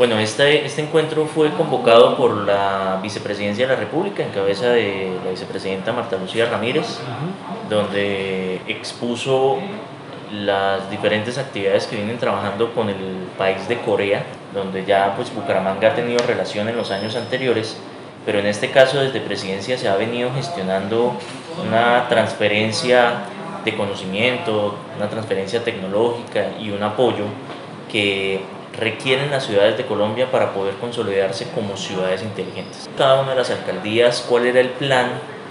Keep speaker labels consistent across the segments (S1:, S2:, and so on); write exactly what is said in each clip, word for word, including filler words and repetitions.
S1: Bueno, este, este encuentro fue convocado por la Vicepresidencia de la República, en cabeza de la vicepresidenta Marta Lucía Ramírez, donde expuso las diferentes actividades que vienen trabajando con el país de Corea, donde ya pues Bucaramanga ha tenido relación en los años anteriores, pero en este caso desde Presidencia se ha venido gestionando una transferencia de conocimiento, una transferencia tecnológica y un apoyo que requieren las ciudades de Colombia para poder consolidarse como ciudades inteligentes. Cada una de las alcaldías, cuál era el plan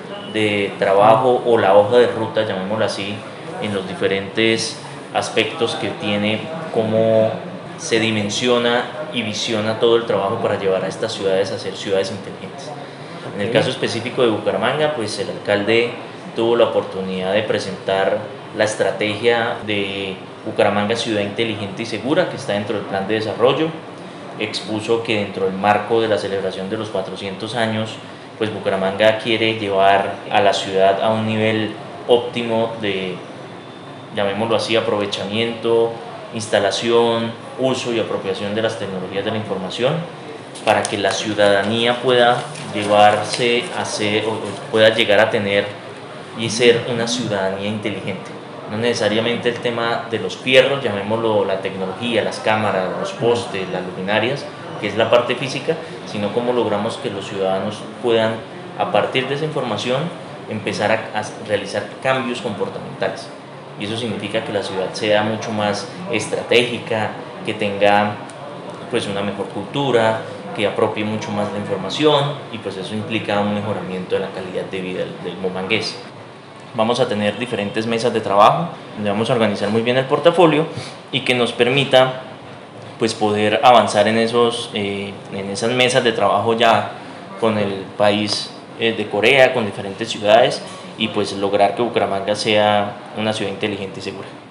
S1: de trabajo o la hoja de ruta, llamémoslo así, en los diferentes aspectos que tiene, cómo se dimensiona y visiona todo el trabajo para llevar a estas ciudades a ser ciudades inteligentes. En el caso específico de Bucaramanga, pues el alcalde tuvo la oportunidad de presentar la estrategia de Bucaramanga Ciudad Inteligente y Segura, que está dentro del plan de desarrollo. Expuso que dentro del marco de la celebración de los cuatrocientos años, pues Bucaramanga quiere llevar a la ciudad a un nivel óptimo de, llamémoslo así, aprovechamiento, instalación, uso y apropiación de las tecnologías de la información, para que la ciudadanía pueda llevarse a ser, o pueda llegar a tener y ser una ciudadanía inteligente. No necesariamente el tema de los fierros, llamémoslo la tecnología, las cámaras, los postes, las luminarias, que es la parte física, sino cómo logramos que los ciudadanos puedan, a partir de esa información, empezar a, a realizar cambios comportamentales. Y eso significa que la ciudad sea mucho más estratégica, que tenga pues una mejor cultura, que apropie mucho más la información, y pues eso implica un mejoramiento de la calidad de vida del, del momangués. Vamos a tener diferentes mesas de trabajo, donde vamos a organizar muy bien el portafolio y que nos permita pues poder avanzar en, esos, eh, en esas mesas de trabajo ya con el país eh, de Corea, con diferentes ciudades, y pues lograr que Bucaramanga sea una ciudad inteligente y segura.